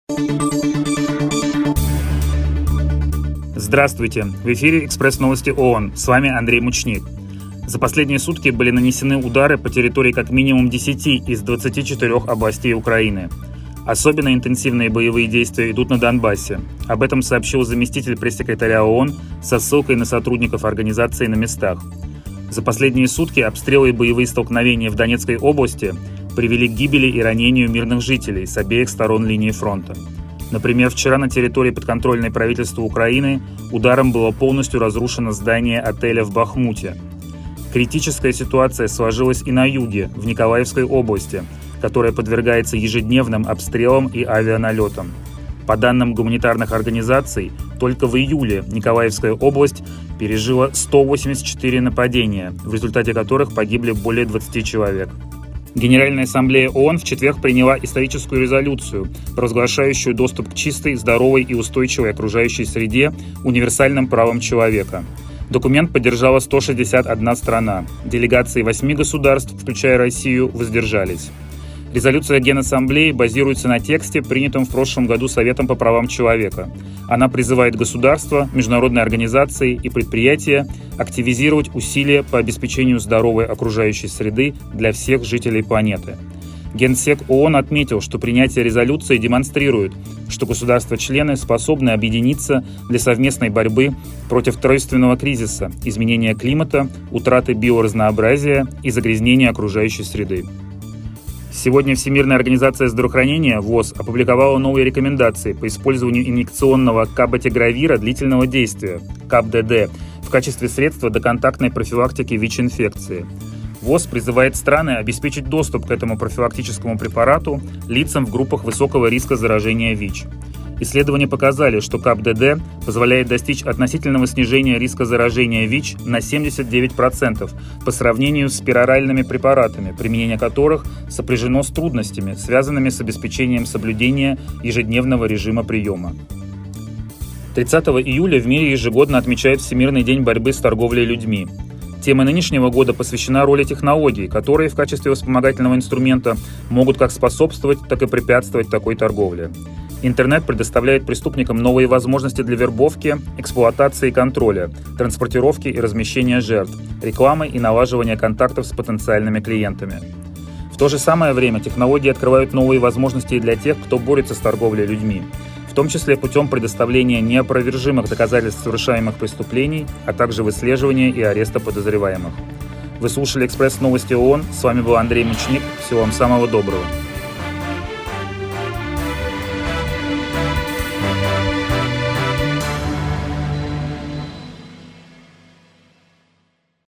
Здравствуйте! В эфире «Экспресс-новости ООН». С вами Андрей Мучник. За последние сутки были нанесены удары по территории как минимум 10 из 24 областей Украины. Особенно интенсивные боевые действия идут на Донбассе. Об этом сообщил заместитель пресс-секретаря ООН со ссылкой на сотрудников организации на местах. За последние сутки обстрелы и боевые столкновения в Донецкой области привели к гибели и ранению мирных жителей с обеих сторон линии фронта. Например, вчера на территории подконтрольной правительству Украины ударом было полностью разрушено здание отеля в Бахмуте. Критическая ситуация сложилась и на юге, в Николаевской области, которая подвергается ежедневным обстрелам и авианалетам. По данным гуманитарных организаций, только в июле Николаевская область пережила 184 нападения, в результате которых погибли более 20 человек. Генеральная ассамблея ООН в четверг приняла историческую резолюцию, провозглашающую доступ к чистой, здоровой и устойчивой окружающей среде универсальным правом человека. Документ поддержала 161 страна. Делегации 8 государств, включая Россию, воздержались. Резолюция Генассамблеи базируется на тексте, принятом в прошлом году Советом по правам человека. Она призывает государства, международные организации и предприятия активизировать усилия по обеспечению здоровой окружающей среды для всех жителей планеты. Генсек ООН отметил, что принятие резолюции демонстрирует, что государства-члены способны объединиться для совместной борьбы против тройственного кризиса, изменения климата, утраты биоразнообразия и загрязнения окружающей среды. Сегодня Всемирная организация здравоохранения ВОЗ опубликовала новые рекомендации по использованию инъекционного кабатигравира длительного действия, КАП-ДД, в качестве средства доконтактной профилактики ВИЧ-инфекции. ВОЗ призывает страны обеспечить доступ к этому профилактическому препарату лицам в группах высокого риска заражения ВИЧ. Исследования показали, что КАП-ДД позволяет достичь относительного снижения риска заражения ВИЧ на 79% по сравнению с пероральными препаратами, применение которых сопряжено с трудностями, связанными с обеспечением соблюдения ежедневного режима приема. 30 июля в мире ежегодно отмечают Всемирный день борьбы с торговлей людьми. Тема нынешнего года посвящена роли технологий, которые в качестве вспомогательного инструмента могут как способствовать, так и препятствовать такой торговле. Интернет предоставляет преступникам новые возможности для вербовки, эксплуатации и контроля, транспортировки и размещения жертв, рекламы и налаживания контактов с потенциальными клиентами. В то же самое время технологии открывают новые возможности и для тех, кто борется с торговлей людьми, в том числе путем предоставления неопровержимых доказательств совершаемых преступлений, а также выслеживания и ареста подозреваемых. Вы слушали «Экспресс-новости ООН». С вами был Андрей Мучник. Всего вам самого доброго.